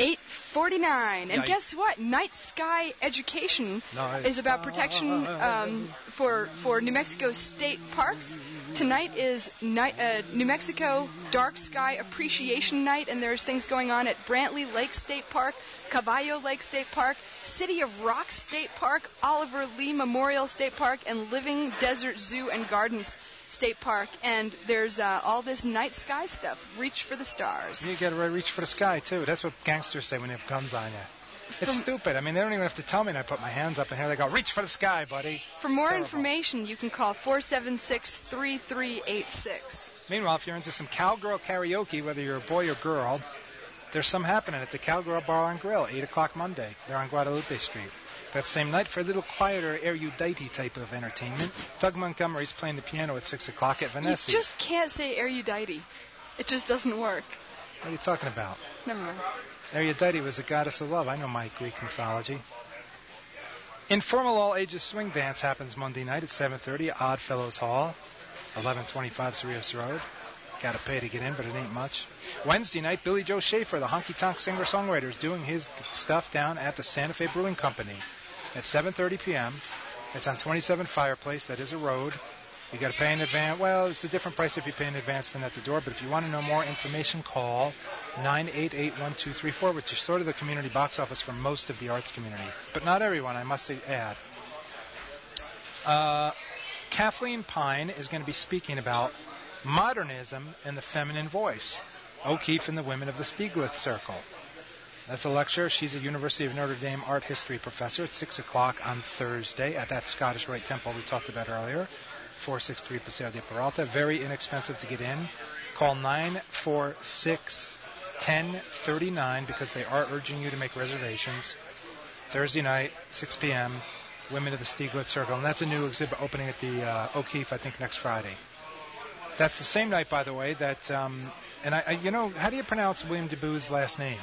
eight forty-nine. And Yikes. guess what? Night Sky Education Night is about protection um, for, for New Mexico state parks. Tonight is night, uh, New Mexico Dark Sky Appreciation Night, and there's things going on at Brantley Lake State Park, Caballo Lake State Park, City of Rock State Park, Oliver Lee Memorial State Park, and Living Desert Zoo and Gardens State Park. And there's uh, all this night sky stuff. Reach for the stars. You got to reach for the sky, too. That's what gangsters say when they have guns on you. It's From- stupid. I mean, they don't even have to tell me, and I put my hands up in here. They go, reach for the sky, buddy. For more Terrible. information, you can call four seven six, three three eight six. Meanwhile, if you're into some cowgirl karaoke, whether you're a boy or girl, there's some happening at the Cowgirl Bar and Grill, eight o'clock Monday. They're on Guadalupe Street. That same night, for a little quieter, erudite type of entertainment, Doug Montgomery's playing the piano at six o'clock at You Vanessa. just can't say erudite. It just doesn't work. What are you talking about? Never mind. Aphrodite was the goddess of love. I know my Greek mythology. Informal all-ages swing dance happens Monday night at seven thirty at Oddfellows Hall, eleven twenty-five Cerritos Road. Got to pay to get in, but it ain't much. Wednesday night, Billy Joe Schaefer, the honky-tonk singer-songwriter, is doing his stuff down at the Santa Fe Brewing Company at seven thirty p.m. It's on twenty-seven Fireplace. That is a road. You got to pay in advance. Well, it's a different price if you pay in advance than at the door. But if you want to know more information, call nine eight eight, one two three four, which is sort of the community box office for most of the arts community. But not everyone, I must add. Uh, Kathleen Pine is going to be speaking about modernism and the feminine voice. O'Keeffe and the Women of the Stieglitz Circle. That's a lecture. She's a University of Notre Dame art history professor at six o'clock on Thursday at that Scottish Rite Temple we talked about earlier. four six three Paseo de Peralta. Very inexpensive to get in. Call nine four six, one zero three nine because they are urging you to make reservations. Thursday night, six p.m., Women of the Stieglitz Circle. And that's a new exhibit opening at the uh, O'Keeffe, I think, next Friday. That's the same night, by the way, that, um, and I, I, you know, how do you pronounce William DeBoo's last name?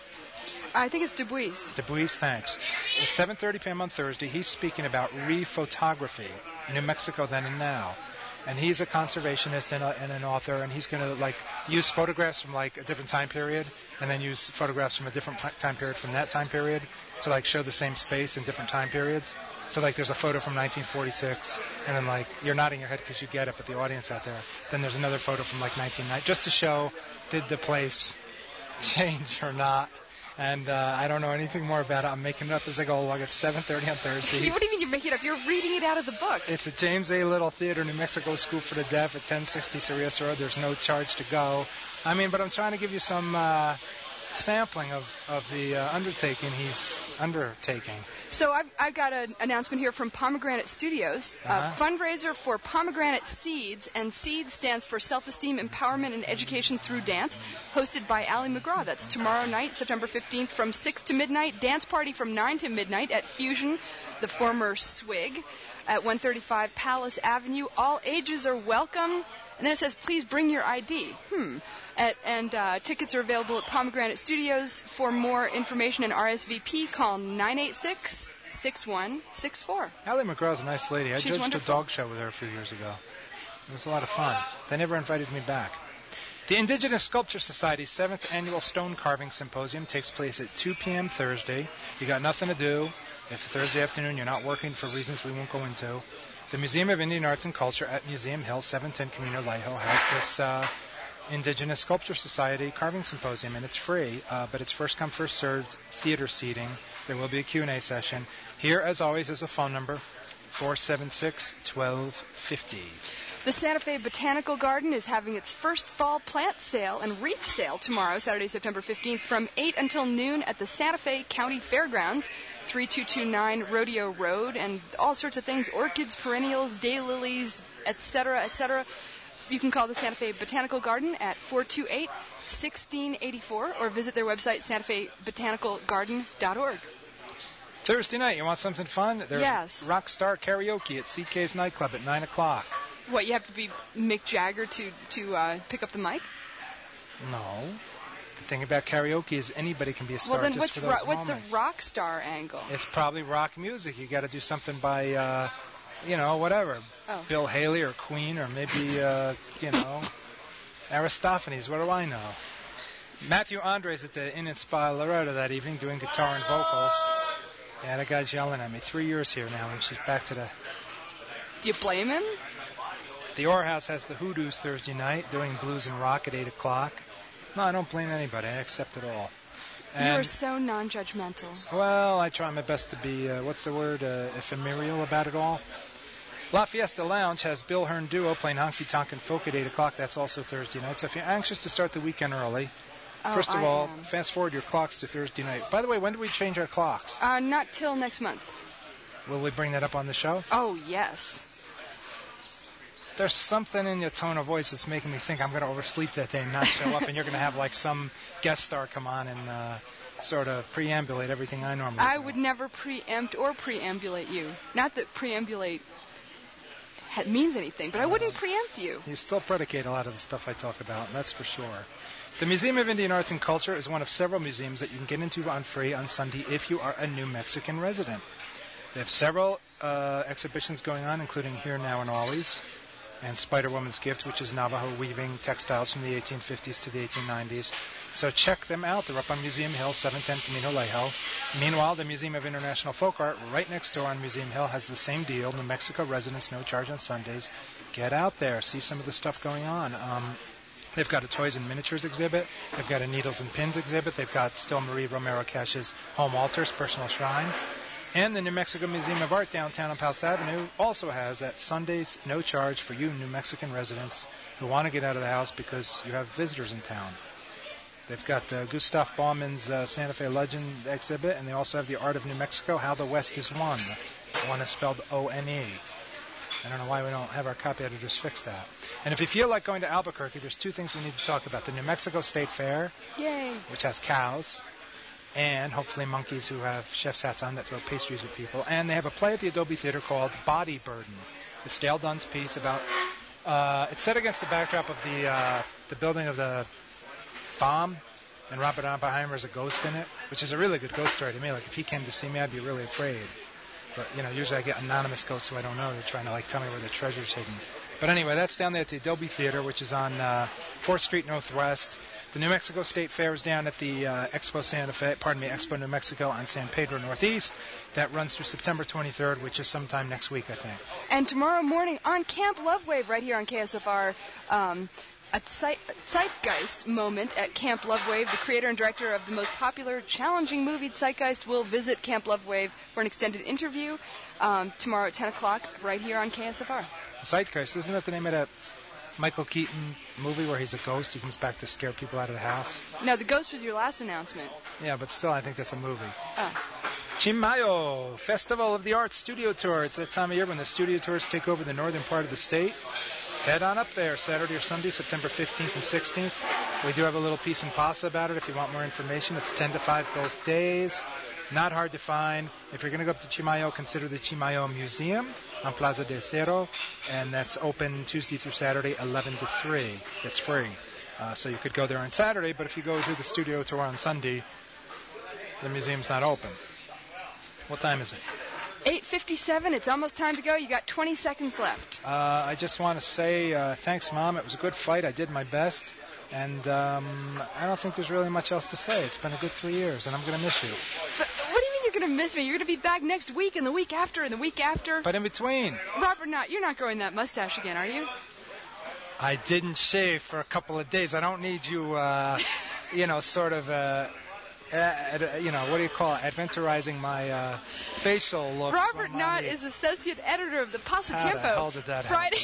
I think it's Dubois. Dubois, thanks. At seven thirty p.m. on Thursday, he's speaking about rephotography in New Mexico then and now. And he's a conservationist and, a, and an author, and he's going to, like, use photographs from, like, a different time period and then use photographs from a different time period from that time period to, like, show the same space in different time periods. So, like, there's a photo from nineteen forty-six, and then, like, you're nodding your head because you get it, but the audience out there. Then there's another photo from, like, nineteen ninety, just to show, did the place change or not? And uh, I don't know anything more about it. I'm making it up as I go along. It's seven thirty on Thursday. What do you mean you're making it up? You're reading it out of the book. It's at James A. Little Theater, New Mexico School for the Deaf at ten sixty Cerritos Road. There's no charge to go. I mean, but I'm trying to give you some uh, sampling of, of the uh, undertaking he's undertaking. So I've, I've got an announcement here from Pomegranate Studios, Uh-huh. a fundraiser for Pomegranate Seeds, and SEEDS stands for Self-Esteem, Empowerment, and Education Through Dance, hosted by Allie McGraw. That's tomorrow night, September fifteenth, from six to midnight. Dance party from nine to midnight at Fusion, the former Swig, at one thirty-five Palace Avenue. All ages are welcome. And then it says, please bring your I D. Hmm. At, and uh, tickets are available at Pomegranate Studios. For more information and R S V P, call nine eight six, six one six four. Allie McGraw's a nice lady. I She's judged wonderful. a dog show with her a few years ago. It was a lot of fun. They never invited me back. The Indigenous Sculpture Society's seventh Annual Stone Carving Symposium takes place at two p.m. Thursday. You got nothing to do. It's a Thursday afternoon. You're not working for reasons we won't go into. The Museum of Indian Arts and Culture at Museum Hill, seven ten Camino Laiho, has this uh, Indigenous Sculpture Society Carving Symposium, and it's free, uh, but it's first come, first served theater seating. There will be a Q and A session. Here, as always, is a phone number, four seven six, one two five zero. The Santa Fe Botanical Garden is having its first fall plant sale and wreath sale tomorrow, Saturday, September fifteenth, from eight until noon at the Santa Fe County Fairgrounds, thirty-two twenty-nine Rodeo Road, and all sorts of things, orchids, perennials, daylilies, et cetera, et cetera. You can call the Santa Fe Botanical Garden at four two eight, one six eight four or visit their website, santa fe botanical garden dot org. Thursday night, you want something fun? There's Yes. Rockstar Karaoke at C K's Nightclub at nine o'clock. What, you have to be Mick Jagger to, to uh, pick up the mic? No. The thing about karaoke is anybody can be a star Well, then just what's, for those ro- what's the moments. rock star angle? It's probably rock music. You got to do something by, uh, you know, whatever. Oh. Bill Haley or Queen or maybe, uh, you know, Aristophanes. What do I know? Matthew Andres at the Inn in Spa Loretta that evening doing guitar and vocals. Yeah, that guy's yelling at me. Three years here now, and she's back to the... Do you blame him? The Orr House has the Hoodoos Thursday night, doing blues and rock at eight o'clock. No, I don't blame anybody. I accept it all. And, you are so non-judgmental. Well, I try my best to be, uh, what's the word, uh, ephemeral about it all. La Fiesta Lounge has Bill Hearn Duo playing honky-tonk and folk at eight o'clock. That's also Thursday night. So if you're anxious to start the weekend early, oh, first of I all, am. fast forward your clocks to Thursday night. By the way, when do we change our clocks? Uh, not till next month. Will we bring that up on the show? Oh, yes. There's something in your tone of voice that's making me think I'm going to oversleep that day and not show up, and you're going to have like some guest star come on and uh, sort of preambulate everything I normally I do. would never preempt or preambulate you. Not that preambulate ha- means anything, but I wouldn't preempt you. You still predicate a lot of the stuff I talk about, that's for sure. The Museum of Indian Arts and Culture is one of several museums that you can get into on free on Sunday if you are a New Mexican resident. They have several uh, exhibitions going on, including Here, Now, and Always, and Spider-Woman's Gift, which is Navajo weaving textiles from the eighteen fifties to the eighteen nineties. So check them out. They're up on Museum Hill, seven ten Camino Lejo. Meanwhile, the Museum of International Folk Art, right next door on Museum Hill, has the same deal. New Mexico residents, no charge on Sundays. Get out there. See some of the stuff going on. Um, they've got a toys and miniatures exhibit. They've got a needles and pins exhibit. They've got still Marie Romero Cash's Home Altars, Personal Shrine. And the New Mexico Museum of Art downtown on Palos Avenue also has at Sundays no charge for you New Mexican residents who want to get out of the house because you have visitors in town. They've got uh, Gustav Bauman's uh, Santa Fe Legend exhibit, and they also have the Art of New Mexico, How the West is Won. One is spelled O N E. I don't know why we don't have our copy editors fix that. And if you feel like going to Albuquerque, there's two things we need to talk about. The New Mexico State Fair, Yay. which has cows, and hopefully monkeys who have chef's hats on that throw pastries at people. And they have a play at the Adobe Theater called Body Burden. It's Dale Dunn's piece about... Uh, it's set against the backdrop of the uh, the building of the bomb, and Robert Oppenheimer's a ghost in it, which is a really good ghost story to me. Like, if he came to see me, I'd be really afraid. But, you know, usually I get anonymous ghosts who I don't know. They're trying to, like, tell me where the treasure's hidden. But anyway, that's down there at the Adobe Theater, which is on uh, fourth Street Northwest. The New Mexico State Fair is down at the uh, Expo Santa Fe, pardon me, Expo New Mexico on San Pedro Northeast. That runs through September twenty-third, which is sometime next week, I think. And tomorrow morning on Camp Love Wave, right here on K S F R, um, a Zeitgeist moment at Camp Love Wave. The creator and director of the most popular, challenging movie, Zeitgeist, will visit Camp Love Wave for an extended interview um, tomorrow at ten o'clock, right here on K S F R. Zeitgeist, isn't that the name of that Michael Keaton movie where he's a ghost? He comes back to scare people out of the house. No, the ghost was your last announcement. Yeah, but still, I think that's a movie. Oh. Chimayo, Festival of the Arts Studio Tour. It's that time of year when the studio tours take over the northern part of the state. Head on up there, Saturday or Sunday, September fifteenth and sixteenth. We do have a little piece in pasta about it if you want more information. It's ten to five both days. Not hard to find. If you're going to go up to Chimayo, consider the Chimayo Museum on Plaza de Acero, and that's open Tuesday through Saturday, eleven to three. It's free. Uh, so you could go there on Saturday, but if you go to the studio tour on Sunday, the museum's not open. What time is it? eight fifty-seven. It's almost time to go. You got twenty seconds left. Uh, I just want to say uh, thanks, Mom. It was a good fight. I did my best. And um, I don't think there's really much else to say. It's been a good three years, and I'm going to miss you. But what do you mean you're going to miss me? You're going to be back next week, and the week after, and the week after. But in between. Robert, not you're not growing that mustache again, are you? I didn't shave for a couple of days. I don't need you, uh, you know, sort of, uh, uh, you know, what do you call it, adventurizing my uh, facial looks. Robert Knott is associate editor of the Paso How the Tiempo. hell did that Friday.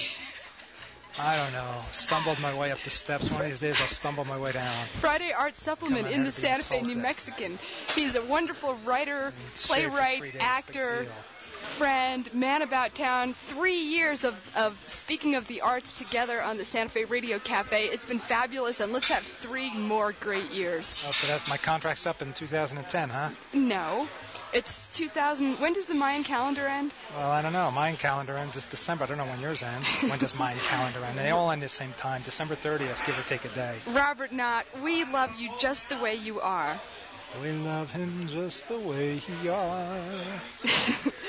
I don't know. Stumbled my way up the steps. One of these days I'll stumble my way down. Friday Art Supplement Come on, in the Herbie, Santa Fe insult New it. Mexican. He's a wonderful writer, Straight for playwright, three days, actor, big deal. friend, man about town. Three years of, of speaking of the arts together on the Santa Fe Radio Cafe. It's been fabulous, and let's have three more great years. Oh, so that's my contract's up in two thousand ten, huh? No. It's two thousand. When does the Mayan calendar end? Well, I don't know. Mine calendar ends this December. I don't know when yours ends. When does mine calendar end? They all end the same time, December thirtieth, give or take a day. Robert Knott, we love you just the way you are. We love him just the way he are. You've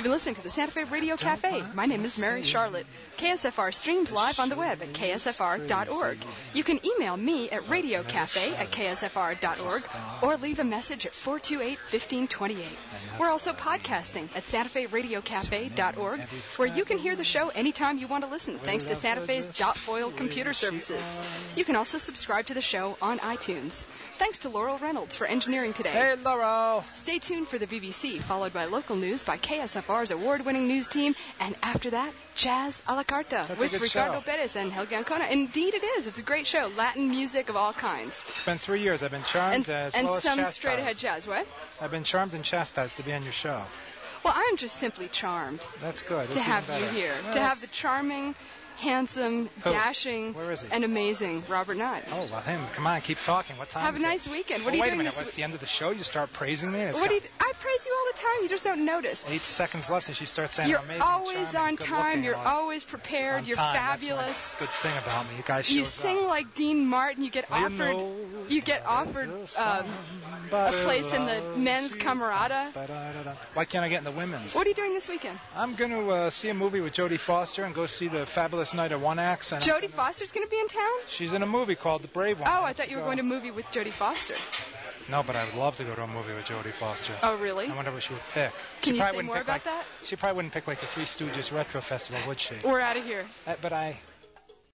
You've been listening to the Santa Fe Radio Cafe. My name is Mary Charlotte. K S F R streams live on the web at K S F R dot org. You can email me at radiocafe at K S F R dot org or leave a message at four two eight, one five two eight. We're also podcasting at Santa Fe Radio Cafe dot org, where you can hear the show anytime you want to listen, thanks to Santa Fe's dot foil computer services. You can also subscribe to the show on iTunes. Thanks to Laurel Reynolds for engineering today. Hey, Laurel. Stay tuned for the B B C, followed by local news by K S F R's award-winning news team, and after that, Jazz a la Carta That's with a good Ricardo show. Perez and Helge Ancona. Indeed it is. It's a great show. Latin music of all kinds. It's been three years. I've been charmed And, as and well as some chastised. straight-ahead jazz. What? I've been charmed and chastised to be on your show. Well, I'm just simply charmed That's good. to That's have even you better. here, Well, to have the that's- charming, handsome, Who? dashing, Where is he? and amazing Robert Knight. Oh, well, him. Come on, keep talking. What time Have a is it? nice weekend. Oh, What are you wait doing a minute. this What's the end of the show? You start praising me? And it's What do got you, I praise you all the time. You just don't notice. eight seconds left, and she starts saying You're I'm amazing, always charming, on good time. looking, You're and all. always prepared. On You're time. fabulous. That's my good thing about me. You guys You shows sing up. like Dean Martin. You get Well, you offered. know You get offered um, a place in the men's camerata. Why can't I get in the women's? What are you doing this weekend? I'm going to uh, see a movie with Jodie Foster and go see the Fabulous Night of One Acts. And I'm Jodie gonna- Foster's going to be in town? She's in a movie called The Brave One. Oh, I thought you were going to a movie with Jodie Foster. No, but I would love to go to a movie with Jodie Foster. Oh, really? I wonder what she would pick. Can she you probably say wouldn't more pick about like, that? She probably wouldn't pick like the Three Stooges Retro Festival, would she? We're out of here. Uh, but I